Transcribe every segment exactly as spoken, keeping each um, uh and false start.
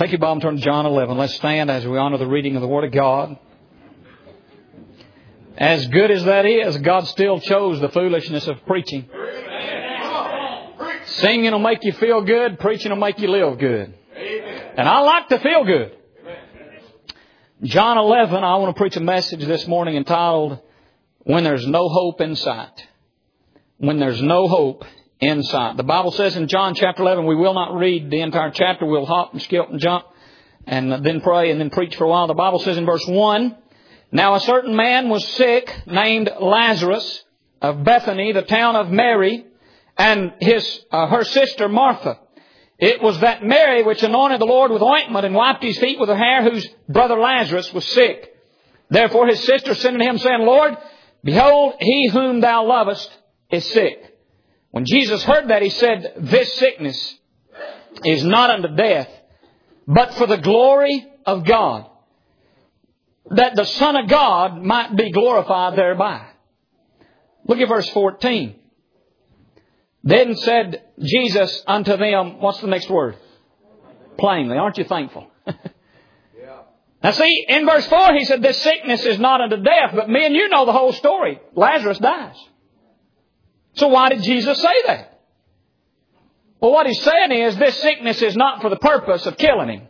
Take your Bible and turn to John eleven. Let's stand as we honor the reading of the Word of God. As good as that is, God still chose the foolishness of preaching. Singing will make you feel good. Preaching will make you live good. And I like to feel good. John eleven, I want to preach a message this morning entitled, When There's No Hope in Sight. When There's No Hope in Sight. The Bible says in John chapter eleven, we will not read the entire chapter. We'll hop and skip and jump and then pray and then preach for a while. The Bible says in verse one, Now a certain man was sick, named Lazarus, of Bethany, the town of Mary, and his uh, her sister Martha. It was that Mary which anointed the Lord with ointment and wiped his feet with her hair, whose brother Lazarus was sick. Therefore his sister sent unto him, saying, Lord, behold, he whom thou lovest is sick. When Jesus heard that, he said, This sickness is not unto death, but for the glory of God, that the Son of God might be glorified thereby. Look at verse fourteen. Then said Jesus unto them, what's the next word? Plainly. Aren't you thankful? Now see, in verse four he said, This sickness is not unto death, but me and you know the whole story. Lazarus dies. So why did Jesus say that? Well, what he's saying is this sickness is not for the purpose of killing him.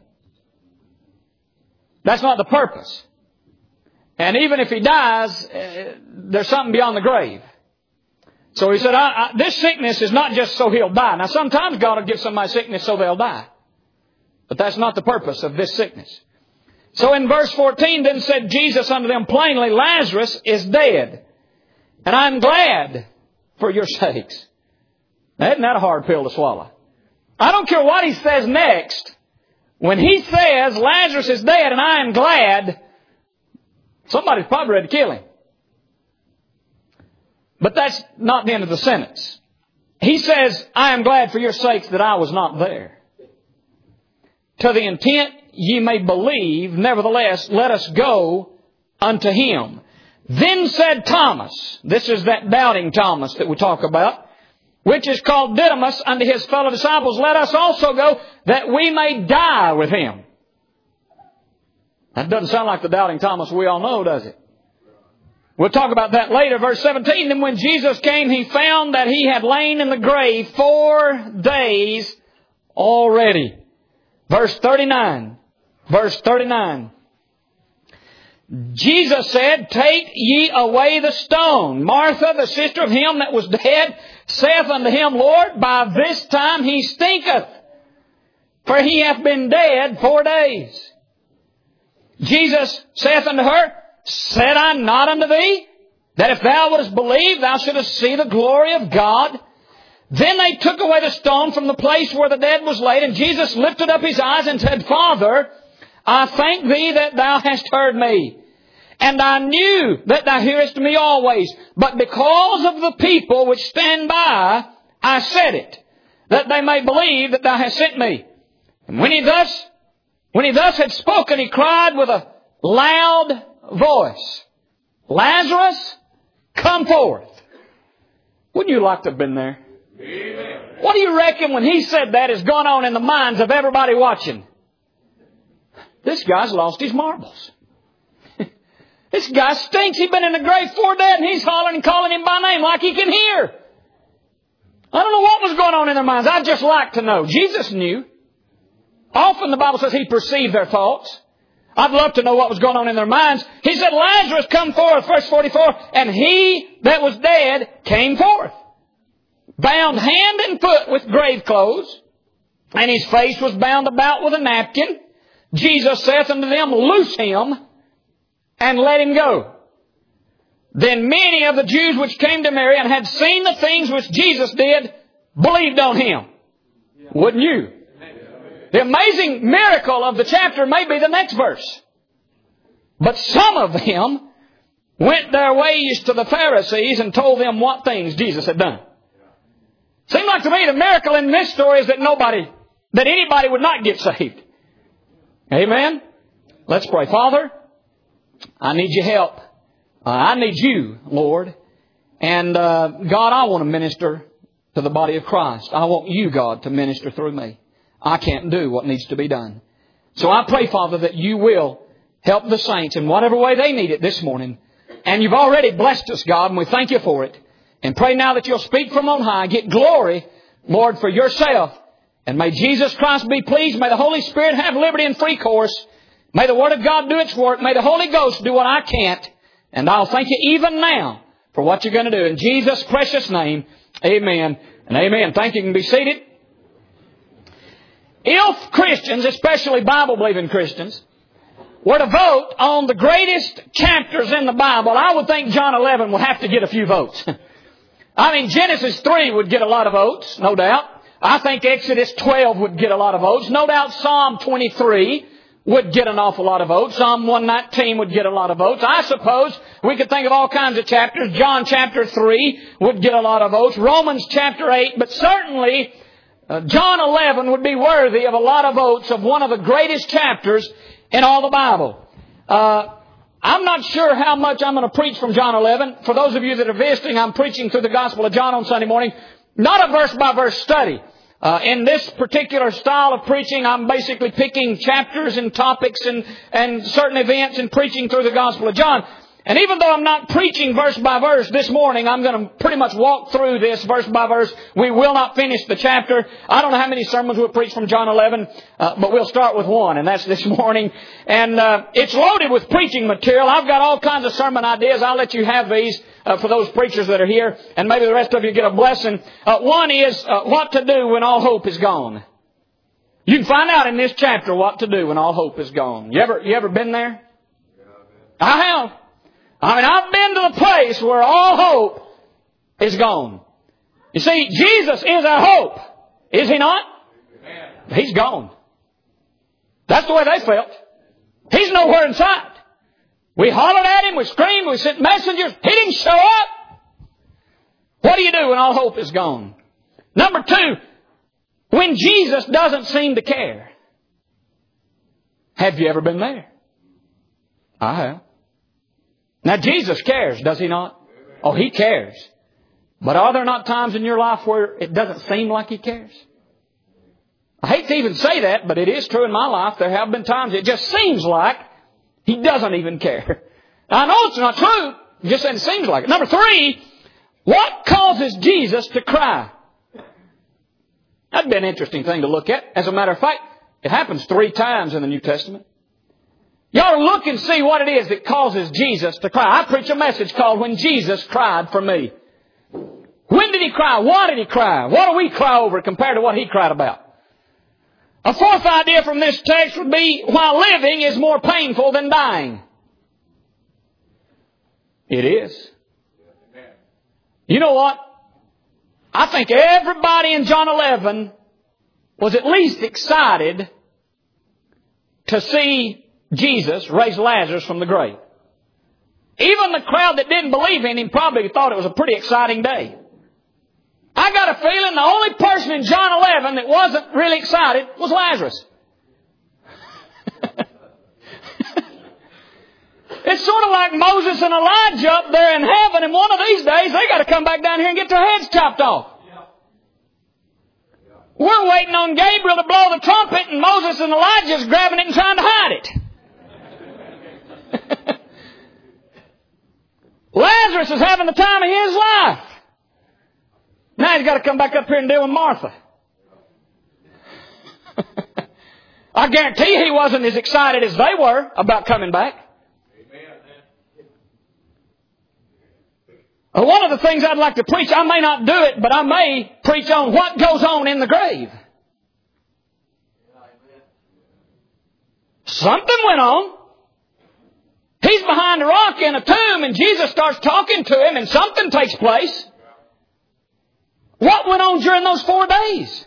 That's not the purpose. And even if he dies, uh, there's something beyond the grave. So he said, I, I, this sickness is not just so he'll die. Now sometimes God will give somebody sickness so they'll die. But that's not the purpose of this sickness. So in verse fourteen, then said Jesus unto them plainly, Lazarus is dead. And I'm glad for your sakes. Now, isn't that a hard pill to swallow? I don't care what he says next. When he says Lazarus is dead and I am glad, somebody's probably ready to kill him. But that's not the end of the sentence. He says, I am glad for your sakes that I was not there. To the intent ye may believe, nevertheless, let us go unto him. Then said Thomas, this is that doubting Thomas that we talk about, which is called Didymus, unto his fellow disciples, let us also go that we may die with him. That doesn't sound like the doubting Thomas we all know, does it? We'll talk about that later. Verse seventeen, Then when Jesus came, he found that he had lain in the grave four days already. Verse thirty-nine. Verse thirty-nine. Jesus said, Take ye away the stone. Martha, the sister of him that was dead, saith unto him, Lord, by this time he stinketh, for he hath been dead four days. Jesus saith unto her, Said I not unto thee, that if thou wouldest believe, thou shouldest see the glory of God? Then they took away the stone from the place where the dead was laid, and Jesus lifted up his eyes and said, Father, I thank thee that thou hast heard me. And I knew that thou hearest me always. But because of the people which stand by, I said it, that they may believe that thou hast sent me. And when he thus, when he thus had spoken, he cried with a loud voice, Lazarus, come forth. Wouldn't you like to have been there? Amen. What do you reckon when he said that is going on in the minds of everybody watching? This guy's lost his marbles. This guy stinks. He's been in the grave four days and he's hollering and calling him by name like he can hear. I don't know what was going on in their minds. I'd just like to know. Jesus knew. Often the Bible says he perceived their thoughts. I'd love to know what was going on in their minds. He said, Lazarus, come forth, verse forty-four. And he that was dead came forth, bound hand and foot with grave clothes, and his face was bound about with a napkin. Jesus saith unto them, Loose him, and let him go. Then many of the Jews which came to Mary and had seen the things which Jesus did, believed on him. Wouldn't you? The amazing miracle of the chapter may be the next verse. But some of them went their ways to the Pharisees and told them what things Jesus had done. Seemed like to me the miracle in this story is that nobody, that anybody would not get saved. Amen? Let's pray. Father, I need your help. Uh, I need you, Lord. And uh, God, I want to minister to the body of Christ. I want you, God, to minister through me. I can't do what needs to be done. So I pray, Father, that you will help the saints in whatever way they need it this morning. And you've already blessed us, God, and we thank you for it. And pray now that you'll speak from on high. Get glory, Lord, for yourself. And may Jesus Christ be pleased. May the Holy Spirit have liberty and free course. May the Word of God do its work. May the Holy Ghost do what I can't. And I'll thank you even now for what you're going to do. In Jesus' precious name, amen and amen. Thank you. You can be seated. If Christians, especially Bible-believing Christians, were to vote on the greatest chapters in the Bible, I would think John eleven would have to get a few votes. I mean, Genesis three would get a lot of votes, no doubt. I think Exodus twelve would get a lot of votes. No doubt Psalm twenty-three would get an awful lot of votes. Psalm one nineteen would get a lot of votes. I suppose we could think of all kinds of chapters. John chapter three would get a lot of votes. Romans chapter eight. But certainly uh, John eleven would be worthy of a lot of votes of one of the greatest chapters in all the Bible. Uh, I'm not sure how much I'm going to preach from John eleven. For those of you that are visiting, I'm preaching through the Gospel of John on Sunday morning. Not a verse-by-verse study. Uh, in this particular style of preaching, I'm basically picking chapters and topics and, and certain events and preaching through the Gospel of John. And even though I'm not preaching verse by verse this morning, I'm going to pretty much walk through this verse by verse. We will not finish the chapter. I don't know how many sermons we'll preach from John eleven, uh, but we'll start with one, and that's this morning. And uh, it's loaded with preaching material. I've got all kinds of sermon ideas. I'll let you have these uh, for those preachers that are here, and maybe the rest of you get a blessing. Uh, one is uh, what to do when all hope is gone. You can find out in this chapter what to do when all hope is gone. You ever, you ever been there? I have. I mean, I've been to the place where all hope is gone. You see, Jesus is our hope. Is He not? Amen. He's gone. That's the way they felt. He's nowhere in sight. We hollered at Him, we screamed, we sent messengers. He didn't show up. What do you do when all hope is gone? Number two, when Jesus doesn't seem to care. Have you ever been there? I have. Now, Jesus cares, does He not? Oh, He cares. But are there not times in your life where it doesn't seem like He cares? I hate to even say that, but it is true in my life. There have been times it just seems like He doesn't even care. Now, I know it's not true. I'm just saying it seems like it. Number three, what causes Jesus to cry? That'd be an interesting thing to look at. As a matter of fact, it happens three times in the New Testament. You ought to look and see what it is that causes Jesus to cry. I preach a message called When Jesus Cried for Me. When did He cry? Why did He cry? What do we cry over compared to what He cried about? A fourth idea from this text would be why living is more painful than dying. It is. You know what? I think everybody in John eleven was at least excited to see Jesus raised Lazarus from the grave. Even the crowd that didn't believe in Him probably thought it was a pretty exciting day. I got a feeling the only person in John eleven that wasn't really excited was Lazarus. It's sort of like Moses and Elijah up there in heaven, and one of these days they got to come back down here and get their heads chopped off. We're waiting on Gabriel to blow the trumpet, and Moses and Elijah's grabbing it and trying to hide it. Lazarus is having the time of his life. Now he's got to come back up here and deal with Martha. I guarantee he wasn't as excited as they were about coming back. Well, one of the things I'd like to preach, I may not do it, but I may preach on what goes on in the grave. Something went on. He's behind a rock in a tomb, and Jesus starts talking to him, and something takes place. What went on during those four days?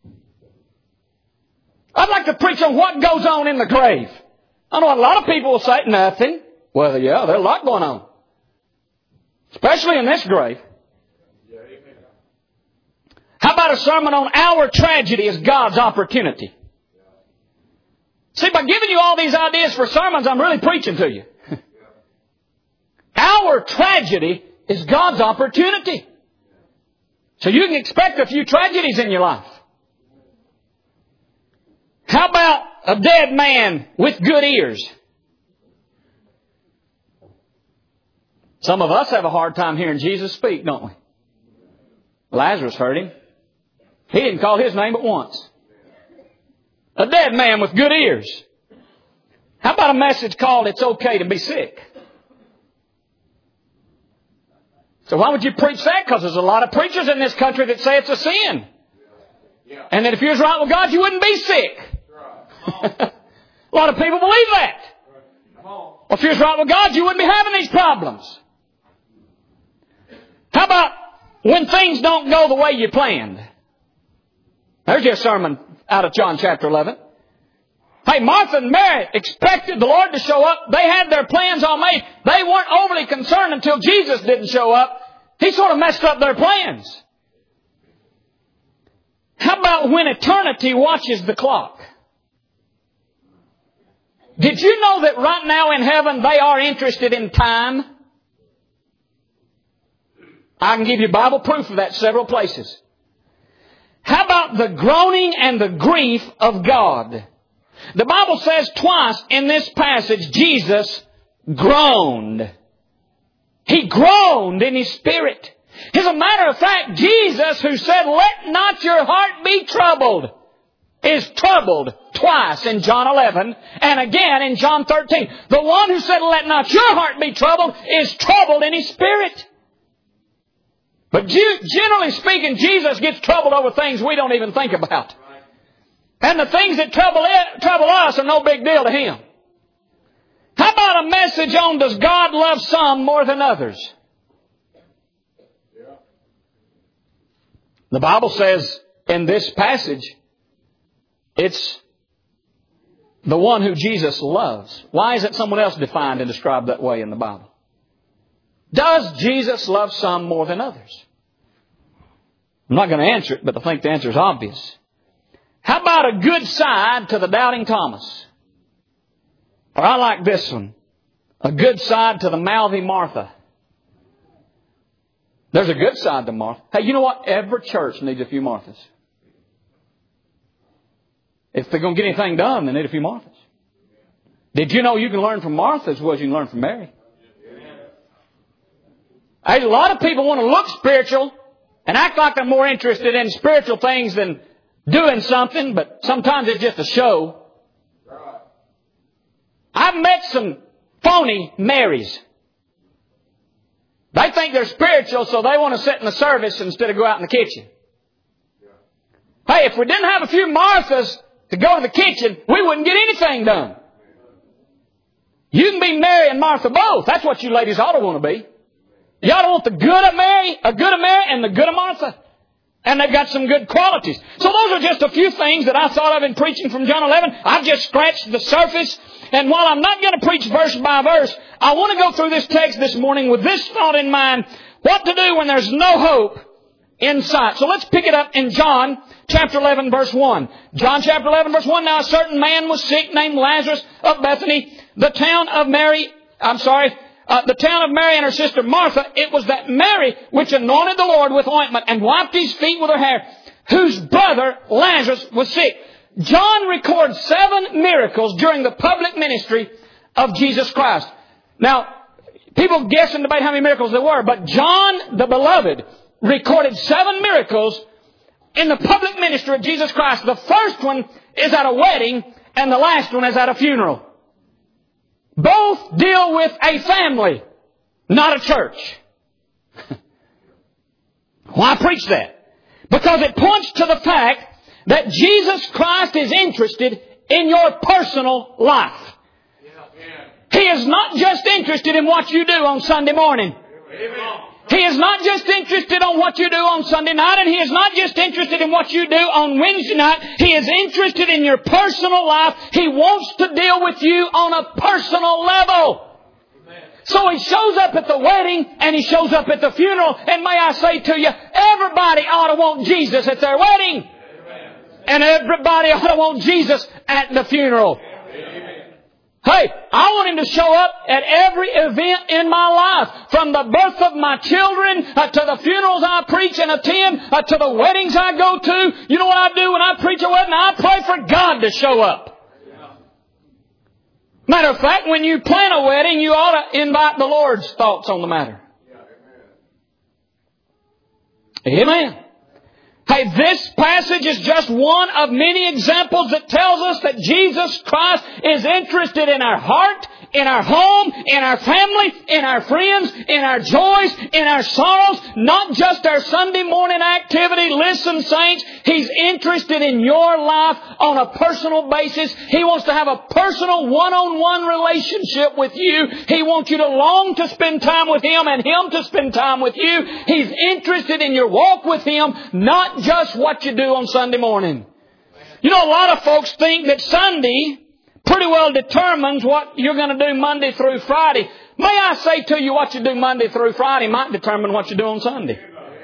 I'd like to preach on what goes on in the grave. I know a lot of people will say nothing. Well, yeah, there's a lot going on. Especially in this grave. How about a sermon on our tragedy as God's opportunity? See, by giving you all these ideas for sermons, I'm really preaching to you. Our tragedy is God's opportunity. So you can expect a few tragedies in your life. How about a dead man with good ears? Some of us have a hard time hearing Jesus speak, don't we? Lazarus heard Him. He didn't call His name but once. A dead man with good ears. How about a message called It's Okay to Be Sick? So why would you preach that? Because there's a lot of preachers in this country that say it's a sin. And that if you was right with God, you wouldn't be sick. A lot of people believe that. Well, if you was right with God, you wouldn't be having these problems. How about when things don't go the way you planned? There's your sermon out of John chapter eleven. Hey, Martha and Mary expected the Lord to show up. They had their plans all made. They weren't overly concerned until Jesus didn't show up. He sort of messed up their plans. How about when eternity watches the clock? Did you know that right now in heaven they are interested in time? I can give you Bible proof of that several places. How about the groaning and the grief of God? The Bible says twice in this passage, Jesus groaned. He groaned in His spirit. As a matter of fact, Jesus, who said, "Let not your heart be troubled," is troubled twice in John eleven and again in John thirteen. The one who said, "Let not your heart be troubled," is troubled in His spirit. But generally speaking, Jesus gets troubled over things we don't even think about. And the things that trouble, it, trouble us are no big deal to Him. How about a message on does God love some more than others? The Bible says in this passage, it's the one who Jesus loves. Why is it someone else defined and described that way in the Bible? Does Jesus love some more than others? I'm not going to answer it, but I think the answer is obvious. How about a good side to the doubting Thomas? Or I like this one. A good side to the mouthy Martha. There's a good side to Martha. Hey, you know what? Every church needs a few Marthas. If they're going to get anything done, they need a few Marthas. Did you know you can learn from Martha as well as you can learn from Mary? Hey, a lot of people want to look spiritual and act like they're more interested in spiritual things than doing something, but sometimes it's just a show. I've met some phony Marys. They think they're spiritual, so they want to sit in the service instead of go out in the kitchen. Hey, if we didn't have a few Marthas to go to the kitchen, we wouldn't get anything done. You can be Mary and Martha both. That's what you ladies ought to want to be. You ought to want the good of Mary, a good of Mary, and the good of Martha. And they've got some good qualities. So those are just a few things that I thought of in preaching from John eleven. I've just scratched the surface. And while I'm not going to preach verse by verse, I want to go through this text this morning with this thought in mind. What to do when there's no hope in sight. So let's pick it up in John chapter eleven, verse one. John chapter eleven, verse one. Now a certain man was sick named Lazarus of Bethany, the town of Mary, I'm sorry, Uh, the town of Mary and her sister Martha. It was that Mary which anointed the Lord with ointment and wiped His feet with her hair, whose brother Lazarus was sick. John records seven miracles during the public ministry of Jesus Christ. Now, people guess and debate how many miracles there were, but John the Beloved recorded seven miracles in the public ministry of Jesus Christ. The first one is at a wedding and the last one is at a funeral. Both deal with a family, not a church. Why preach that? Because it points to the fact that Jesus Christ is interested in your personal life. He is not just interested in what you do on Sunday morning. He is not just interested on what you do on Sunday night, and He is not just interested in what you do on Wednesday night. He is interested in your personal life. He wants to deal with you on a personal level. So He shows up at the wedding and He shows up at the funeral. And may I say to you, everybody ought to want Jesus at their wedding. And everybody ought to want Jesus at the funeral. Hey, I want Him to show up at every event in my life. From the birth of my children, uh, to the funerals I preach and attend, uh, to the weddings I go to. You know what I do when I preach a wedding? I pray for God to show up. Matter of fact, when you plan a wedding, you ought to invite the Lord's thoughts on the matter. Amen. Hey, this passage is just one of many examples that tells us that Jesus Christ is interested in our heart, in our home, in our family, in our friends, in our joys, in our sorrows, not just our Sunday morning activity. Listen, saints, He's interested in your life on a personal basis. He wants to have a personal one-on-one relationship with you. He wants you to long to spend time with Him and Him to spend time with you. He's interested in your walk with Him, not just what you do on Sunday morning. You know, a lot of folks think that Sunday pretty well determines what you're going to do Monday through Friday. May I say to you, what you do Monday through Friday might determine what you do on Sunday.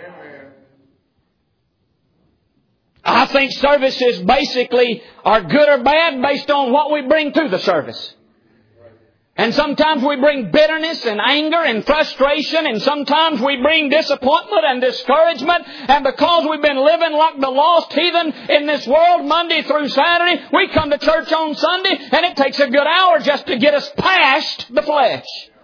I think services basically are good or bad based on what we bring to the service. And sometimes we bring bitterness and anger and frustration, and sometimes we bring disappointment and discouragement. And because we've been living like the lost heathen in this world Monday through Saturday, we come to church on Sunday, and it takes a good hour just to get us past the flesh.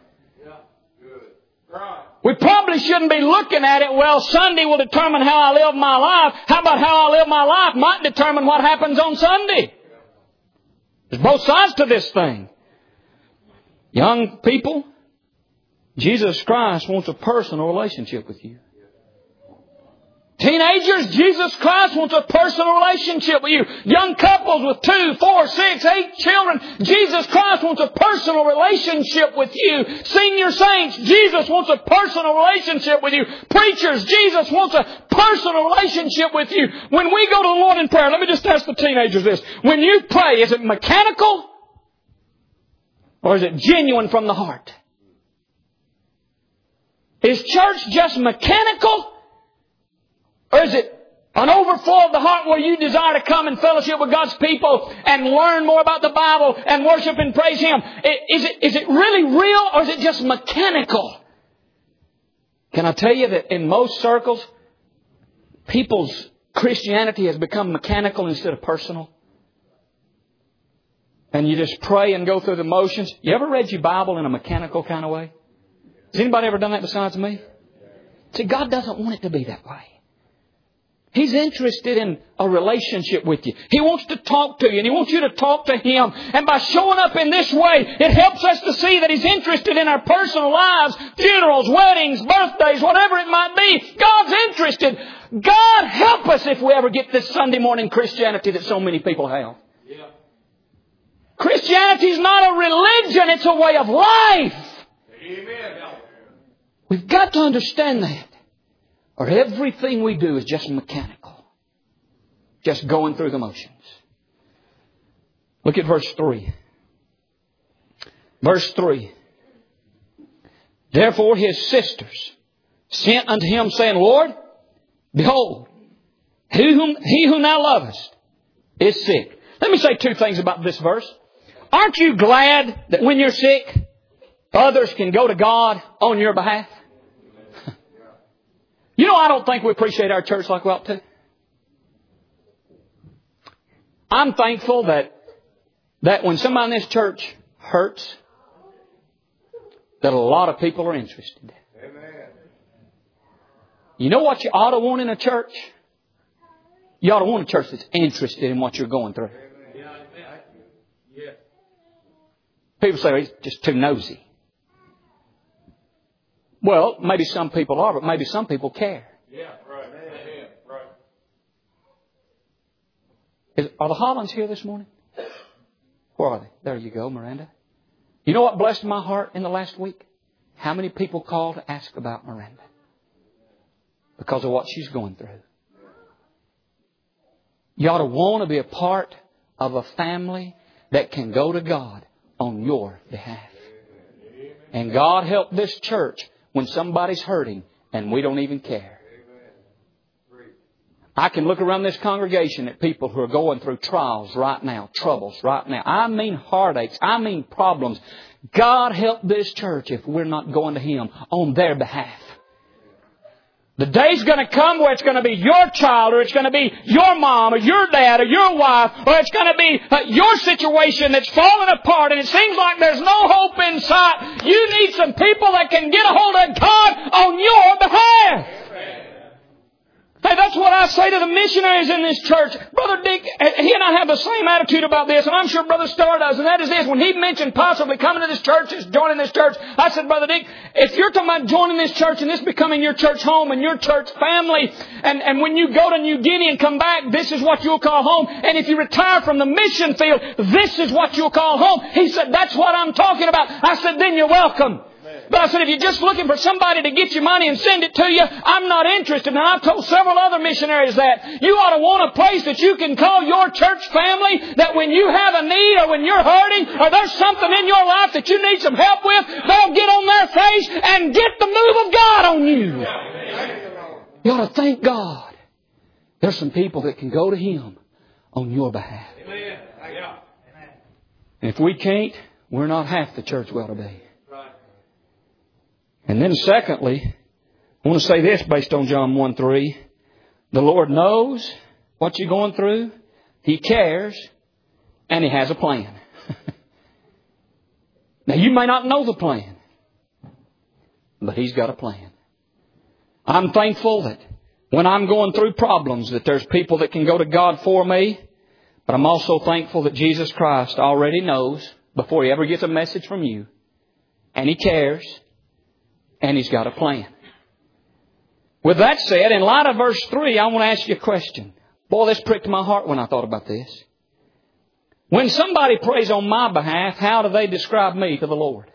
We probably shouldn't be looking at it, well, Sunday will determine how I live my life. How about how I live my life might determine what happens on Sunday? There's both sides to this thing. Young people, Jesus Christ wants a personal relationship with you. Teenagers, Jesus Christ wants a personal relationship with you. Young couples with two, four, six, eight children, Jesus Christ wants a personal relationship with you. Senior saints, Jesus wants a personal relationship with you. Preachers, Jesus wants a personal relationship with you. When we go to the Lord in prayer, let me just ask the teenagers this. When you pray, is it mechanical? Or is it genuine from the heart? Is church just mechanical? Or is it an overflow of the heart where you desire to come and fellowship with God's people and learn more about the Bible and worship and praise Him? Is it, is it really real or is it just mechanical? Can I tell you that in most circles, people's Christianity has become mechanical instead of personal? And you just pray and go through the motions. You ever read your Bible in a mechanical kind of way? Has anybody ever done that besides me? See, God doesn't want it to be that way. He's interested in a relationship with you. He wants to talk to you, and He wants you to talk to Him. And by showing up in this way, it helps us to see that He's interested in our personal lives, funerals, weddings, birthdays, whatever it might be. God's interested. God help us if we ever get this Sunday morning Christianity that so many people have. Yeah. Christianity is not a religion, it's a way of life. Amen. We've got to understand that. Or everything we do is just mechanical. Just going through the motions. Look at verse three. Verse three. Therefore his sisters sent unto him, saying, Lord, behold, he whom, he whom thou lovest is sick. Let me say two things about this verse. Aren't you glad that when you're sick, others can go to God on your behalf? You know, I don't think we appreciate our church like we ought to. I'm thankful that that when somebody in this church hurts, that a lot of people are interested. Amen. You know what you ought to want in a church? You ought to want a church that's interested in what you're going through. People say, he's just too nosy. Well, maybe some people are, but maybe some people care. Yeah, right. right. Is, are the Hollands here this morning? Where are they? There you go, Miranda. You know what blessed my heart in the last week? How many people called to ask about Miranda? Because of what she's going through. You ought to want to be a part of a family that can go to God on your behalf. And God help this church when somebody's hurting and we don't even care. I can look around this congregation at people who are going through trials right now, troubles right now. I mean heartaches. I mean problems. God help this church if we're not going to Him on their behalf. The day's going to come where it's going to be your child, or it's going to be your mom, or your dad, or your wife, or it's going to be uh, your situation that's falling apart, and it seems like there's no hope in sight. You need some people that can get a hold of God on your behalf. Hey, that's what I say to the missionaries in this church. Brother Dick, he and I have the same attitude about this, and I'm sure Brother Starr does, and that is this. When he mentioned possibly coming to this church, joining this church, I said, Brother Dick, if you're talking about joining this church and this becoming your church home and your church family, and, and when you go to New Guinea and come back, this is what you'll call home. And if you retire from the mission field, this is what you'll call home. He said, that's what I'm talking about. I said, then you're welcome. But I said, if you're just looking for somebody to get you money and send it to you, I'm not interested. And I've told several other missionaries that. You ought to want a place that you can call your church family, that when you have a need or when you're hurting or there's something in your life that you need some help with, they'll get on their face and get the move of God on you. You ought to thank God. There's some people that can go to Him on your behalf. And if we can't, we're not half the church we ought to be. And then secondly, I want to say this based on John one three. The Lord knows what you're going through. He cares. And He has a plan. Now, you may not know the plan, but He's got a plan. I'm thankful that when I'm going through problems, that there's people that can go to God for me. But I'm also thankful that Jesus Christ already knows before He ever gets a message from you. And He cares. And He's got a plan. With that said, in light of verse three, I want to ask you a question. Boy, this pricked my heart when I thought about this. When somebody prays on my behalf, how do they describe me to the Lord?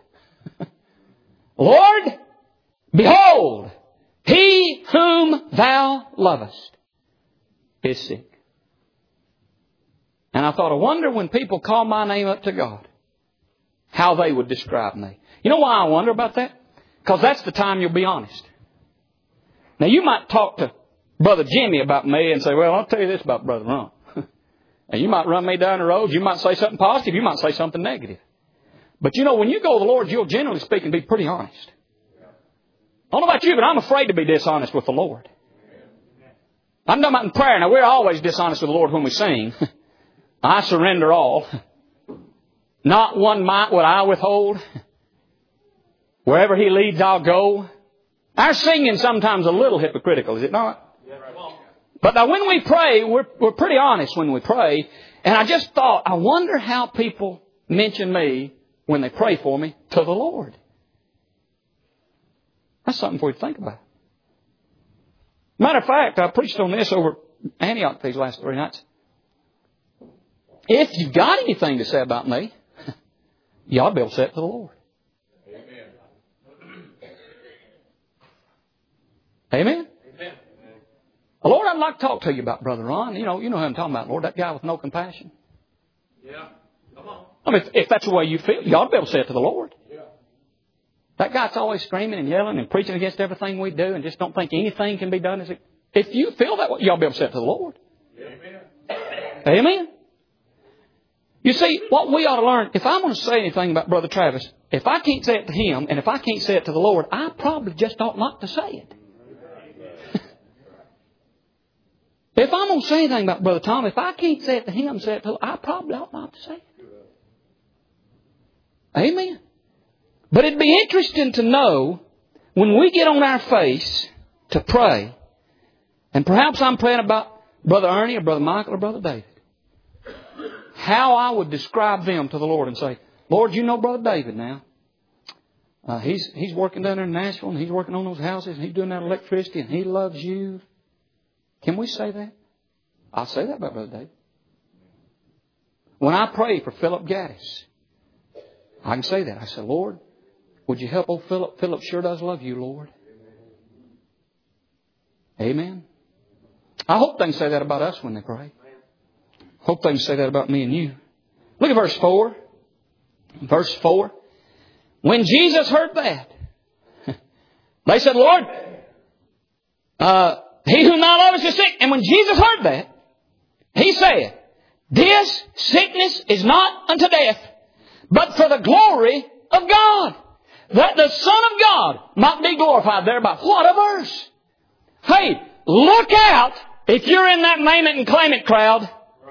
Lord, behold, he whom thou lovest is sick. And I thought, I wonder when people call my name up to God, how they would describe me. You know why I wonder about that? Because that's the time you'll be honest. Now, you might talk to Brother Jimmy about me and say, well, I'll tell you this about Brother Ron. And you might run me down the road. You might say something positive. You might say something negative. But you know, when you go to the Lord, you'll generally speaking be pretty honest. I don't know about you, but I'm afraid to be dishonest with the Lord. I'm talking about in prayer. Now, we're always dishonest with the Lord when we sing. I surrender all. Not one mite would I withhold. Wherever He leads, I'll go. Our singing sometimes a little hypocritical, is it not? But now when we pray, we're, we're pretty honest when we pray. And I just thought, I wonder how people mention me when they pray for me to the Lord. That's something for you to think about. Matter of fact, I preached on this over Antioch these last three nights. If you've got anything to say about me, you ought to be able to say it to the Lord. Amen? Amen. Lord, I'd like to talk to you about Brother Ron. You know, you know who I'm talking about, Lord, that guy with no compassion. Yeah. Come on. I mean, if, if that's the way you feel, you ought to be able to say it to the Lord. Yeah. That guy's always screaming and yelling and preaching against everything we do and just don't think anything can be done. As it, if you feel that way, you ought to be able to say it to the Lord. Amen. Amen? You see, what we ought to learn, if I'm going to say anything about Brother Travis, if I can't say it to him and if I can't say it to the Lord, I probably just ought not to say it. If I'm going to say anything about Brother Tom, if I can't say it to him, say it to I probably ought not to say it. Amen. But it'd be interesting to know when we get on our face to pray, and perhaps I'm praying about Brother Ernie or Brother Michael or Brother David, how I would describe them to the Lord and say, Lord, you know Brother David now. Uh, he's he's working down there in Nashville and he's working on those houses and he's doing that electricity and he loves you. Can we say that? I'll say that about Brother David. When I pray for Philip Gaddis, I can say that. I say, Lord, would you help old Philip? Philip sure does love you, Lord. Amen. I hope they can say that about us when they pray. Hope they can say that about me and you. Look at verse four. Verse four. When Jesus heard that, they said, Lord, uh, he whom thou lovest is sick. And when Jesus heard that, He said, this sickness is not unto death, but for the glory of God, that the Son of God might be glorified thereby. What a verse! Hey, look out if you're in that name it and claim it crowd.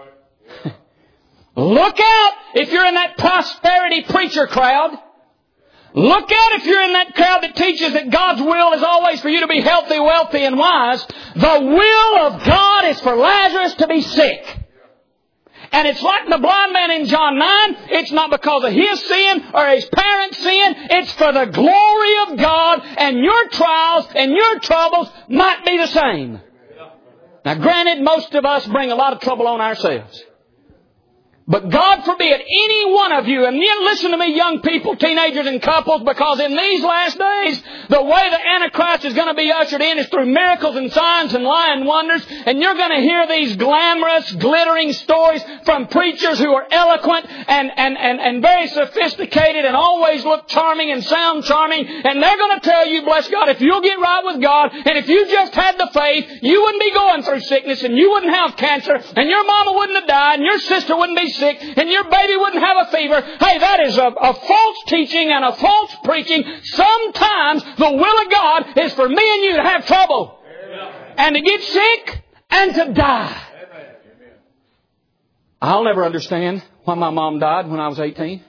Look out if you're in that prosperity preacher crowd. Look out if you're in that crowd that teaches that God's will is always for you to be healthy, wealthy, and wise. The will of God is for Lazarus to be sick. And it's like the blind man in John nine. It's not because of his sin or his parents' sin. It's for the glory of God, and your trials and your troubles might be the same. Now granted, most of us bring a lot of trouble on ourselves. But God forbid any one of you, and you listen to me, young people, teenagers and couples, because in these last days, the way the Antichrist is going to be ushered in is through miracles and signs and lying wonders. And you're going to hear these glamorous, glittering stories from preachers who are eloquent and, and, and, and very sophisticated and always look charming and sound charming. And they're going to tell you, bless God, if you'll get right with God, and if you just had the faith, you wouldn't be going through sickness, and you wouldn't have cancer, and your mama wouldn't have died, and your sister wouldn't be sick, and your baby wouldn't have a fever. Hey, that is a, a false teaching and a false preaching. Sometimes the will of God is for me and you to have trouble. Amen. And to get sick and to die. Amen. I'll never understand why my mom died when I was eighteen.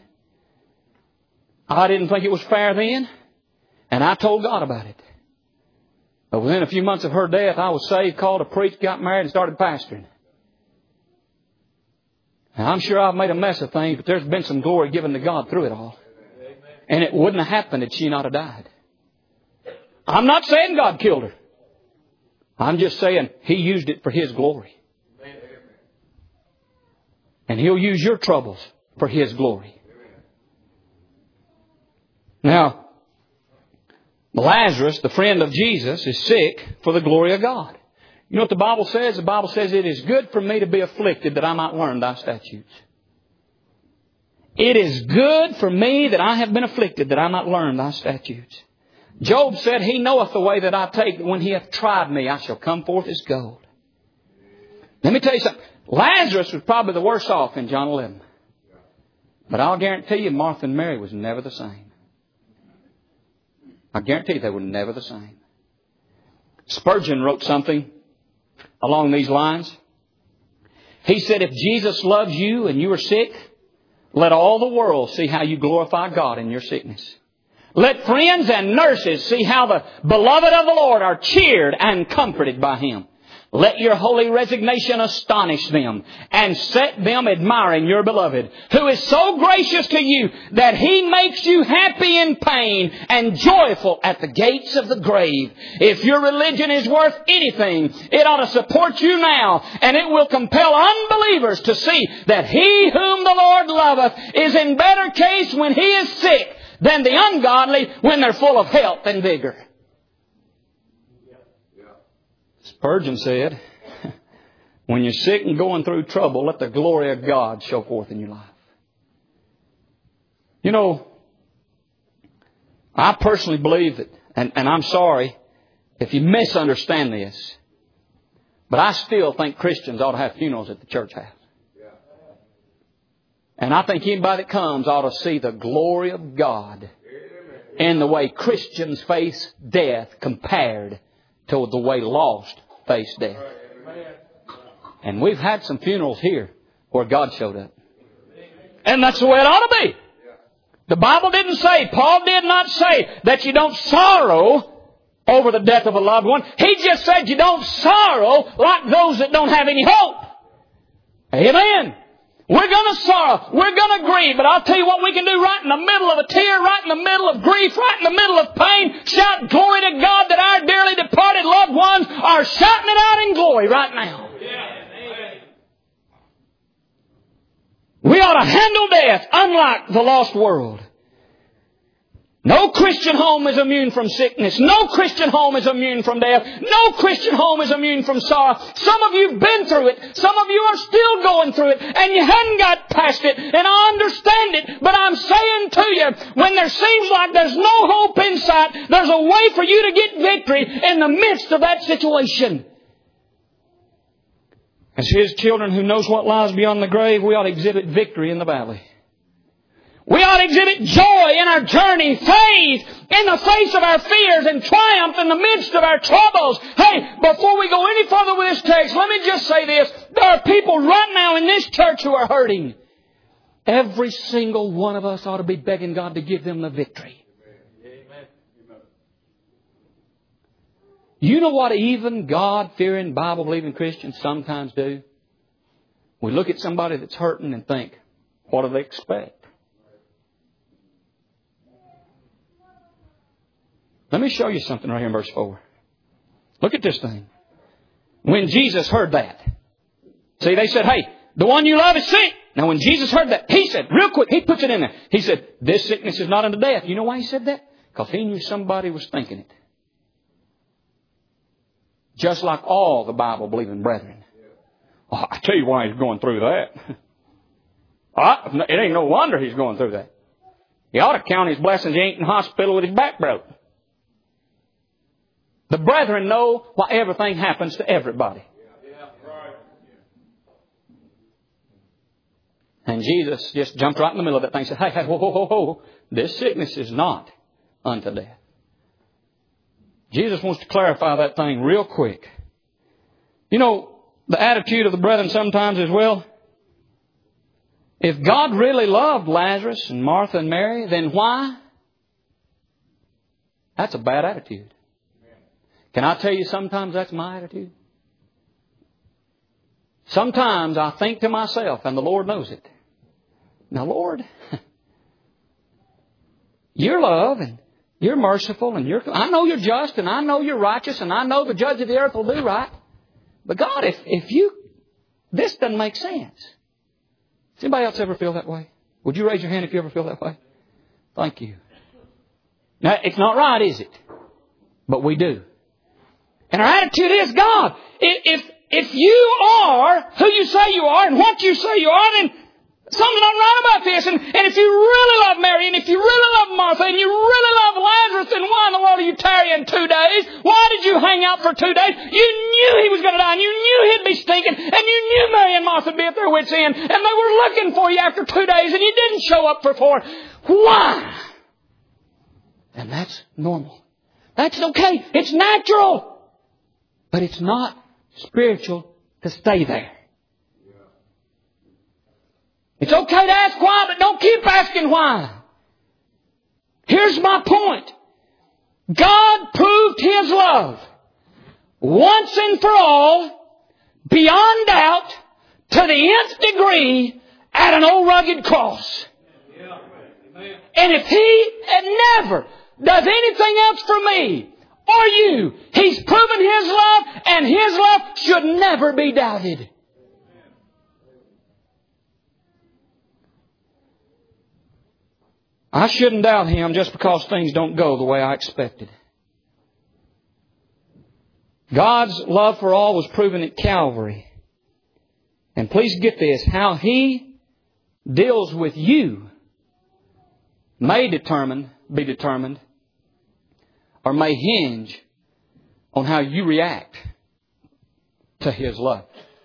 I didn't think it was fair then, and I told God about it. But within a few months of her death, I was saved, called to preach, got married, and started pastoring. Now, I'm sure I've made a mess of things, but there's been some glory given to God through it all. And it wouldn't have happened had she not have died. I'm not saying God killed her. I'm just saying He used it for His glory. And He'll use your troubles for His glory. Now, Lazarus, the friend of Jesus, is sick for the glory of God. You know what the Bible says? The Bible says it is good for me to be afflicted that I might learn thy statutes. It is good for me that I have been afflicted that I might learn thy statutes. Job said, He knoweth the way that I take, that when He hath tried me, I shall come forth as gold. Let me tell you something. Lazarus was probably the worst off in John eleven. But I'll guarantee you Martha and Mary was never the same. I guarantee you they were never the same. Spurgeon wrote something along these lines. He said, if Jesus loves you and you are sick, let all the world see how you glorify God in your sickness. Let friends and nurses see how the beloved of the Lord are cheered and comforted by Him. Let your holy resignation astonish them and set them admiring your beloved, who is so gracious to you that He makes you happy in pain and joyful at the gates of the grave. If your religion is worth anything, it ought to support you now, and it will compel unbelievers to see that He whom the Lord loveth is in better case when He is sick than the ungodly when they're full of health and vigor. Spurgeon said, when you're sick and going through trouble, let the glory of God show forth in your life. You know, I personally believe that, and, and I'm sorry if you misunderstand this, but I still think Christians ought to have funerals at the church house. And I think anybody that comes ought to see the glory of God in the way Christians face death compared to the way lost face death. And we've had some funerals here where God showed up. And that's the way it ought to be. The Bible didn't say, Paul did not say that you don't sorrow over the death of a loved one. He just said you don't sorrow like those that don't have any hope. Amen. We're going to sorrow. We're going to grieve. But I'll tell you what we can do right in the middle of a tear, right in the middle of grief, right in the middle of pain. Shout glory to God that our dearly departed loved ones are shouting it out in glory right now. We ought to handle death unlike the lost world. No Christian home is immune from sickness. No Christian home is immune from death. No Christian home is immune from sorrow. Some of you have been through it. Some of you are still going through it. And you hadn't got past it. And I understand it. But I'm saying to you, when there seems like there's no hope in sight, there's a way for you to get victory in the midst of that situation. As His children who knows what lies beyond the grave, we ought to exhibit victory in the valley. We ought to exhibit joy in our journey, faith in the face of our fears and triumph in the midst of our troubles. Hey, before we go any further with this text, let me just say this. There are people right now in this church who are hurting. Every single one of us ought to be begging God to give them the victory. Amen. You know what even God-fearing, Bible-believing Christians sometimes do? We look at somebody that's hurting and think, what do they expect? Let me show you something right here in verse four. Look at this thing. When Jesus heard that. See, they said, hey, the one you love is sick. Now when Jesus heard that, He said, real quick, He puts it in there. He said, this sickness is not unto death. You know why He said that? Because He knew somebody was thinking it. Just like all the Bible-believing brethren. Oh, I tell you why He's going through that. Oh, it ain't no wonder He's going through that. He ought to count His blessings. He ain't in the hospital with his back broke. The brethren know why everything happens to everybody. And Jesus just jumped right in the middle of that thing and said, hey, hey, whoa, whoa, whoa, whoa. This sickness is not unto death. Jesus wants to clarify that thing real quick. You know, the attitude of the brethren sometimes is, well, if God really loved Lazarus and Martha and Mary, then why? That's a bad attitude. Can I tell you sometimes that's my attitude? Sometimes I think to myself, and the Lord knows it. Now, Lord, You're love and You're merciful and You're, I know You're just and I know You're righteous and I know the judge of the earth will do right. But God, if, if you, this doesn't make sense. Does anybody else ever feel that way? Would you raise your hand if you ever feel that way? Thank you. Now, it's not right, is it? But we do. And our attitude is, God, if, if you are who you say you are and what you say you are, then something's not right about this. And, and if you really love Mary and if you really love Martha and you really love Lazarus, then why in the world are you tarrying two days? Why did you hang out for two days? You knew he was going to die and you knew he'd be stinking and you knew Mary and Martha would be at their wits' end and they were looking for you after two days and you didn't show up for four. Why? And that's normal. That's okay. It's natural. But it's not spiritual to stay there. It's okay to ask why, but don't keep asking why. Here's my point. God proved His love once and for all, beyond doubt, to the nth degree, at an old rugged cross. And if He never does anything else for me or you, He's proven His love, and His love should never be doubted. I shouldn't doubt Him just because things don't go the way I expected. God's love for all was proven at Calvary. And please get this, how He deals with you may determine, be determined, or may hinge on how you react to His love.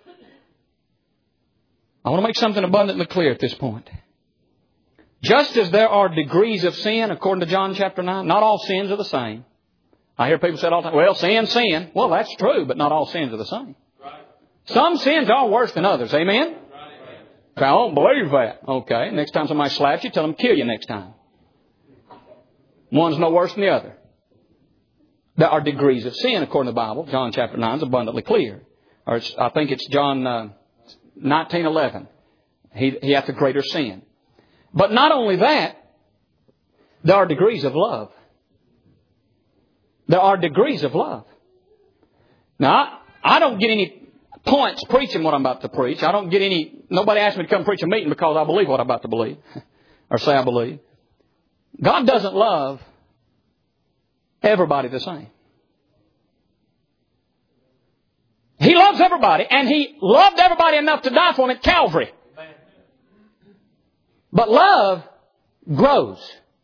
I want to make something abundantly clear at this point. Just as there are degrees of sin, according to John chapter nine, not all sins are the same. I hear people say all the time, well, sin, sin. Well, that's true, but not all sins are the same. Some sins are worse than others. Amen? I don't believe that. Okay. Next time somebody slaps you, tell them to kill you next time. One's no worse than the other. There are degrees of sin, according to the Bible. John chapter nine is abundantly clear. Or it's, I think it's John uh, nineteen eleven. He, he hath a greater sin. But not only that, there are degrees of love. There are degrees of love. Now, I, I don't get any points preaching what I'm about to preach. I don't get any, nobody asked me to come preach a meeting because I believe what I'm about to believe. Or say I believe. God doesn't love everybody the same. He loves everybody, and He loved everybody enough to die for them at Calvary. But love grows.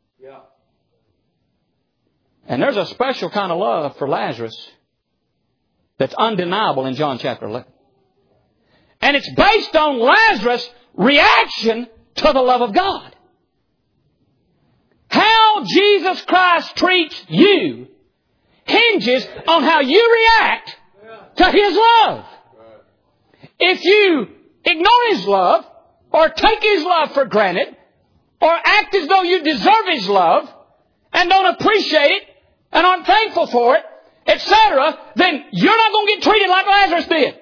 And there's a special kind of love for Lazarus that's undeniable in John chapter eleven. And it's based on Lazarus' reaction to the love of God. How how Jesus Christ treats you hinges on how you react to His love. If you ignore His love, or take His love for granted, or act as though you deserve His love, and don't appreciate it, and aren't thankful for it, et cetera, then you're not going to get treated like Lazarus did.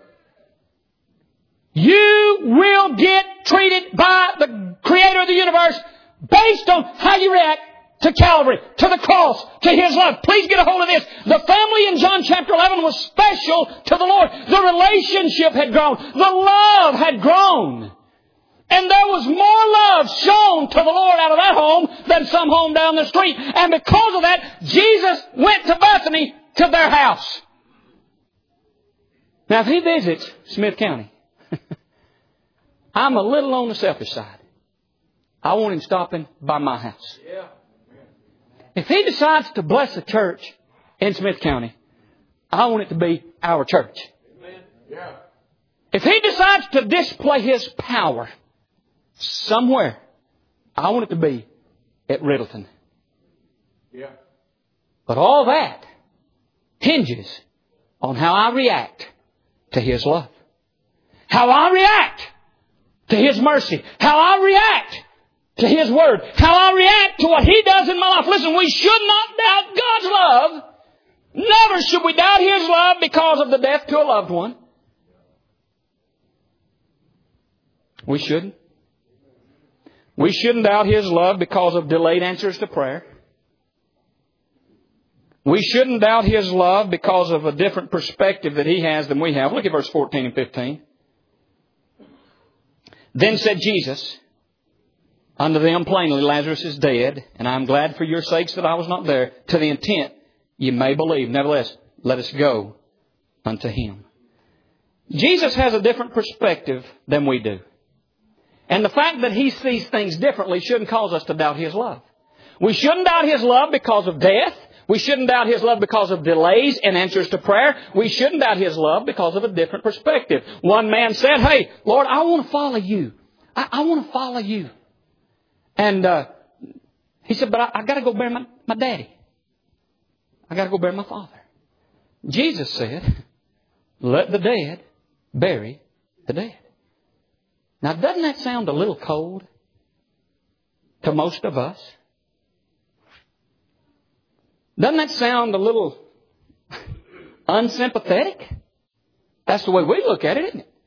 You will get treated by the Creator of the universe based on how you react to Calvary, to the cross, to His love. Please get a hold of this. The family in John chapter eleven was special to the Lord. The relationship had grown. The love had grown. And there was more love shown to the Lord out of that home than some home down the street. And because of that, Jesus went to Bethany, to their house. Now, if He visits Smith County, I'm a little on the selfish side. I want Him stopping by my house. If He decides to bless a church in Smith County, I want it to be our church. If He decides to display His power somewhere, I want it to be at Riddleton. But all that hinges on how I react to His love. How I react to His mercy. How I react to His Word. How I react to what He does in my life. Listen, we should not doubt God's love. Never should we doubt His love because of the death to a loved one. We shouldn't. We shouldn't doubt His love because of delayed answers to prayer. We shouldn't doubt His love because of a different perspective that He has than we have. Look at verse fourteen and fifteen. Then said Jesus unto them plainly, Lazarus is dead, and I am glad for your sakes that I was not there, to the intent ye may believe. Nevertheless, let us go unto him. Jesus has a different perspective than we do. And the fact that He sees things differently shouldn't cause us to doubt His love. We shouldn't doubt His love because of death. We shouldn't doubt His love because of delays in answers to prayer. We shouldn't doubt His love because of a different perspective. One man said, hey, Lord, I want to follow you. I, I want to follow you. And uh, he said, but I, I got to go bury my, my daddy. I got to go bury my father. Jesus said, let the dead bury the dead. Now, doesn't that sound a little cold to most of us? Doesn't that sound a little unsympathetic? That's the way we look at it, isn't it?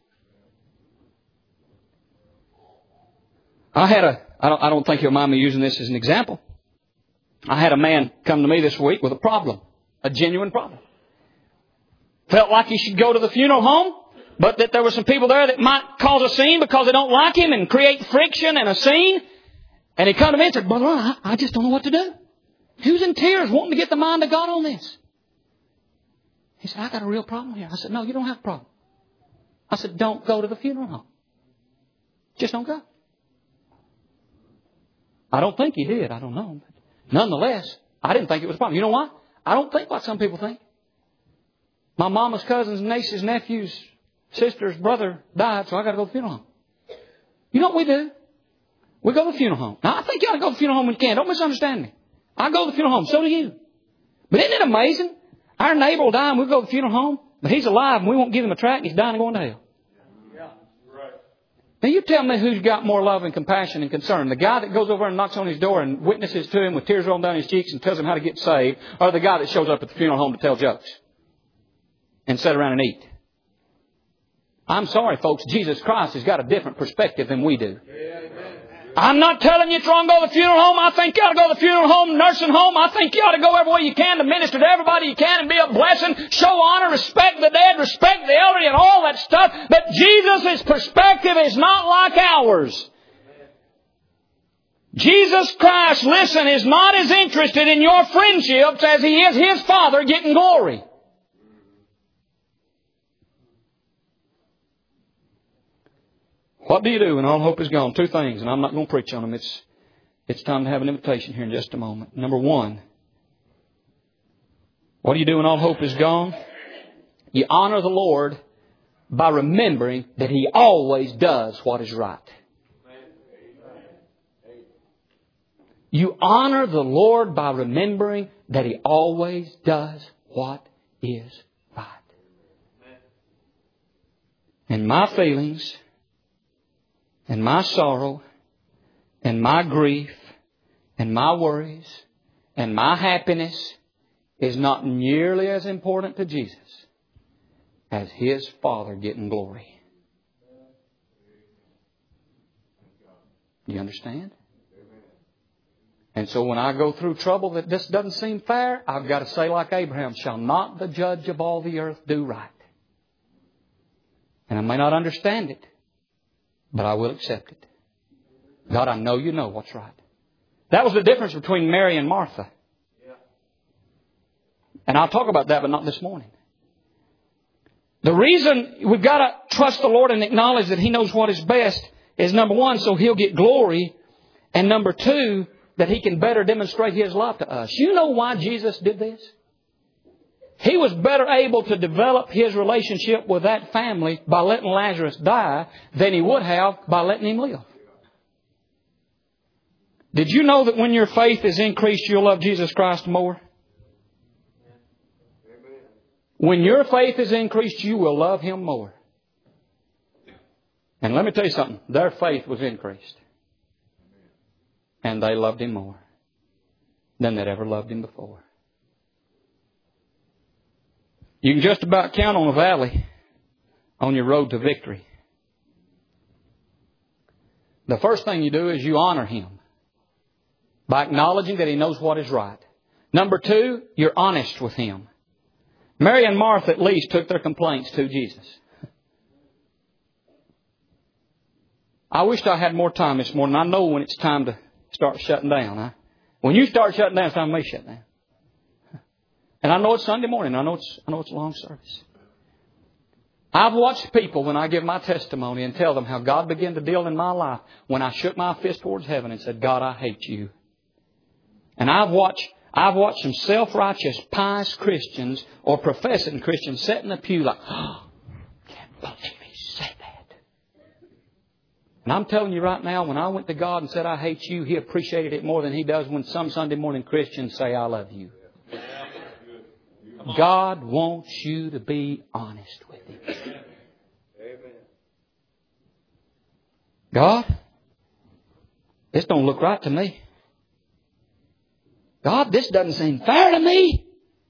I had a, I don't, I don't think you'll mind me using this as an example. I had a man come to me this week with a problem, a genuine problem. Felt like he should go to the funeral home, but that there were some people there that might cause a scene because they don't like him and create friction and a scene. And he come to me and said, Brother, I, I just don't know what to do. He was in tears wanting to get the mind of God on this. He said, I got a real problem here. I said, no, you don't have a problem. I said, don't go to the funeral home. Just don't go. I don't think he did. I don't know. But nonetheless, I didn't think it was a problem. You know why? I don't think what some people think. My mama's cousins, nieces, nephews, sister's brother died, so I got to go to the funeral home. You know what we do? We go to the funeral home. Now, I think you ought to go to the funeral home when you can. Don't misunderstand me. I go to the funeral home. So do you. But isn't it amazing? Our neighbor will die and we'll go to the funeral home, but he's alive and we won't give him a tract. He's dying and going to hell. Yeah, right. Now, you tell me who's got more love and compassion and concern. The guy that goes over and knocks on his door and witnesses to him with tears rolling down his cheeks and tells him how to get saved, or the guy that shows up at the funeral home to tell jokes and sit around and eat. I'm sorry, folks. Jesus Christ has got a different perspective than we do. I'm not telling you to try and go to the funeral home. I think you ought to go to the funeral home, nursing home. I think you ought to go everywhere you can to minister to everybody you can and be a blessing. Show honor, respect the dead, respect the elderly and all that stuff. But Jesus' perspective is not like ours. Jesus Christ, listen, is not as interested in your friendships as He is His Father getting glory. What do you do when all hope is gone? Two things, and I'm not going to preach on them. It's, it's time to have an invitation here in just a moment. Number one, what do you do when all hope is gone? You honor the Lord by remembering that He always does what is right. You honor the Lord by remembering that He always does what is right. And my feelings, and my sorrow, and my grief, and my worries, and my happiness is not nearly as important to Jesus as His Father getting glory. Do you understand? And so when I go through trouble that this doesn't seem fair, I've got to say like Abraham, shall not the judge of all the earth do right? And I may not understand it, but I will accept it. God, I know You know what's right. That was the difference between Mary and Martha. And I'll talk about that, but not this morning. The reason we've got to trust the Lord and acknowledge that He knows what is best is, number one, so He'll get glory. And number two, that He can better demonstrate His love to us. You know why Jesus did this? He was better able to develop His relationship with that family by letting Lazarus die than He would have by letting him live. Did you know that when your faith is increased, you'll love Jesus Christ more? When your faith is increased, you will love Him more. And let me tell you something. Their faith was increased. And they loved Him more than they'd ever loved Him before. You can just about count on a valley on your road to victory. The first thing you do is you honor Him by acknowledging that He knows what is right. Number two, you're honest with Him. Mary and Martha at least took their complaints to Jesus. I wished I had more time this morning. I know when it's time to start shutting down. Huh? When you start shutting down, it's time for me to shut down. And I know it's Sunday morning. I know it's, I know it's a long service. I've watched people when I give my testimony and tell them how God began to deal in my life when I shook my fist towards heaven and said, God, I hate You. And I've watched I've watched some self-righteous, pious Christians or professing Christians sit in the pew like, oh, can't believe he said that. And I'm telling you right now, when I went to God and said, I hate You, He appreciated it more than He does when some Sunday morning Christians say, I love You. God wants you to be honest with Him. God, this don't look right to me. God, this doesn't seem fair to me.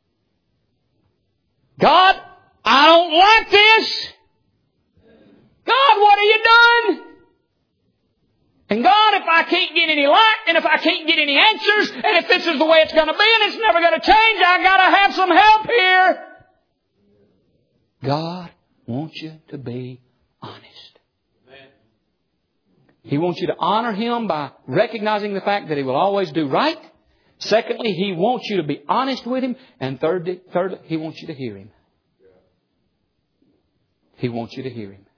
God, I don't like this. God, what have You done? And God, if I can't get any light, and if I can't get any answers, and if this is the way it's going to be, and it's never going to change, I've got to have some help here. God wants you to be honest. He wants you to honor Him by recognizing the fact that He will always do right. Secondly, He wants you to be honest with Him. And thirdly, thirdly, He wants you to hear Him. He wants you to hear Him.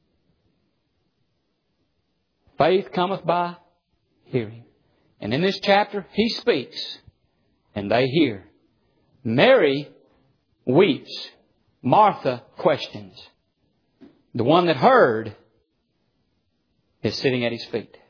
Faith cometh by hearing. And in this chapter, He speaks and they hear. Mary weeps. Martha questions. The one that heard is sitting at His feet.